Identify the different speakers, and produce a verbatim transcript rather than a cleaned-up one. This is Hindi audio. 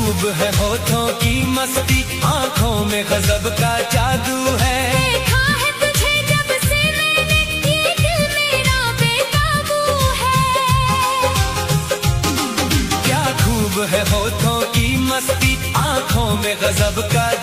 Speaker 1: खूब है होठों की मस्ती, आंखों में गजब का जादू है।
Speaker 2: देखा है तुझे जब से मैंने, ये दिल मेरा बेकाबू है।
Speaker 1: क्या खूब है होठों की मस्ती, आंखों में गजब का